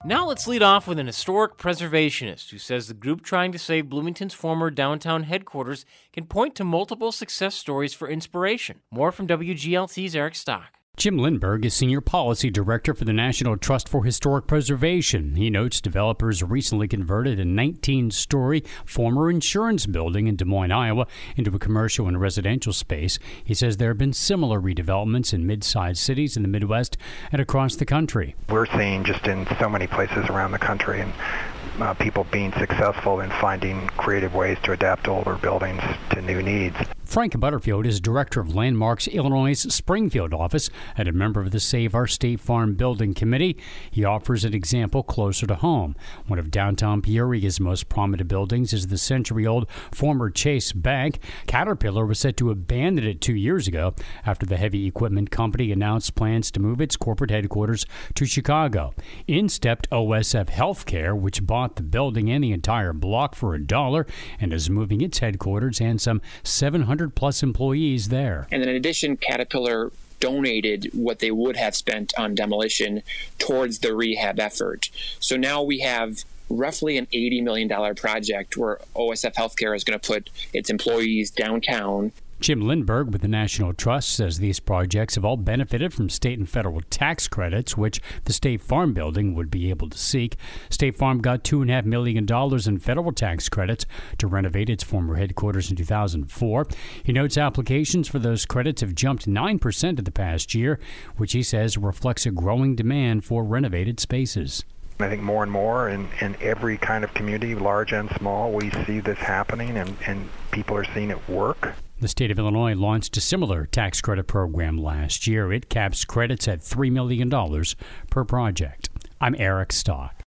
Now let's lead off with an historic preservationist who says the group trying to save Bloomington's former downtown headquarters can point to multiple success stories for inspiration. More from WGLT's Eric Stock. Jim Lindberg is Senior Policy Director for the National Trust for Historic Preservation. He notes developers recently converted a 19-story former insurance building in Des Moines, Iowa, into a commercial and residential space. He says there have been similar redevelopments in mid-sized cities in the Midwest and across the country. We're seeing just in so many places around the country and people being successful in finding creative ways to adapt older buildings to new needs. Frank Butterfield is director of Landmarks Illinois' Springfield office and a member of the Save Our State Farm Building Committee. He offers an example closer to home. One of downtown Peoria's most prominent buildings is the century-old former Chase Bank. Caterpillar was set to abandon it 2 years ago after the heavy equipment company announced plans to move its corporate headquarters to Chicago. In stepped OSF Healthcare, which bought the building and the entire block for $1 and is moving its headquarters and some 700-plus employees there. And then in addition, Caterpillar donated what they would have spent on demolition towards the rehab effort. So now we have roughly an $80 million project where OSF Healthcare is going to put its employees downtown. Jim Lindberg with the National Trust says these projects have all benefited from state and federal tax credits, which the State Farm Building would be able to seek. State Farm got $2.5 million in federal tax credits to renovate its former headquarters in 2004. He notes applications for those credits have jumped 9% in the past year, which he says reflects a growing demand for renovated spaces. I think more and more in every kind of community, large and small, we see this happening and people are seeing it work. The state of Illinois launched a similar tax credit program last year. It caps credits at $3 million per project. I'm Eric Stock.